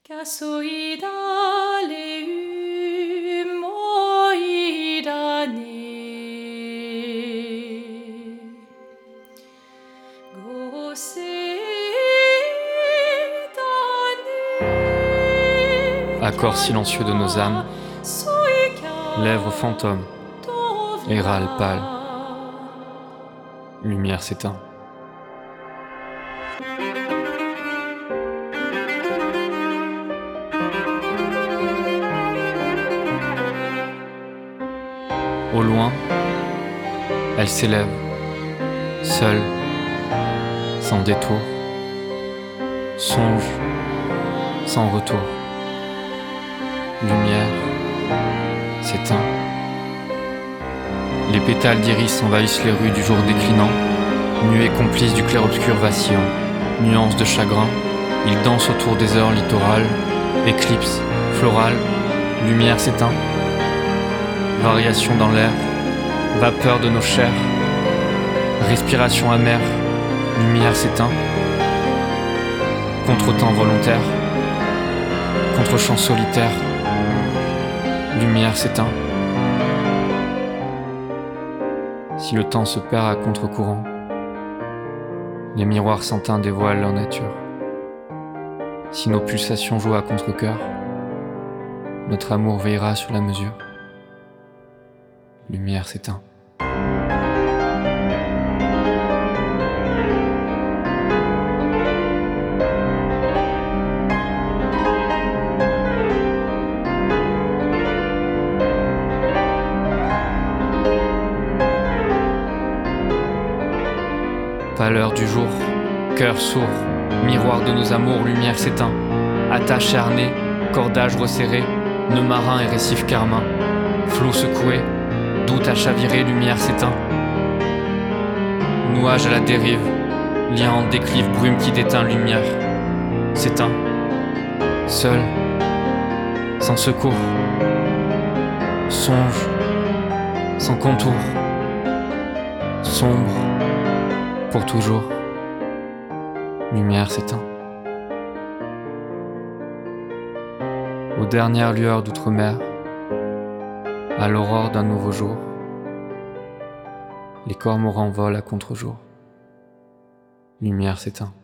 Gasoidaleum oidane Accord silencieux de nos âmes, lèvres fantômes, et râle pâle, lumière s'éteint. Au loin, elle s'élève, seule, sans détour, songe, sans retour. Lumière s'éteint. Les pétales d'iris envahissent les rues du jour déclinant, nuées complices du clair-obscur vacillant, nuances de chagrin, ils dansent autour des heures littorales, éclipse, florale, lumière s'éteint. Variation dans l'air, vapeur de nos chairs, respiration amère, lumière s'éteint. Contre-temps volontaire, contre-champ solitaire, lumière s'éteint. Si le temps se perd à contre-courant, les miroirs sans teint dévoilent leur nature. Si nos pulsations jouent à contre-cœur, notre amour veillera sur la mesure. Lumière s'éteint. Pâleur du jour, cœur sourd, miroir de nos amours, lumière s'éteint. Attache harnais, cordage resserré, nœud marin et récif carmin. Flot secoué, doute à chavirer, lumière s'éteint. Nuage à la dérive, lien en déclive, brume qui déteint, lumière s'éteint. Seul, sans secours, songe, sans contour, sombre, pour toujours, lumière s'éteint. Aux dernières lueurs d'outre-mer, à l'aurore d'un nouveau jour, les cormorans volent à contre-jour, lumière s'éteint.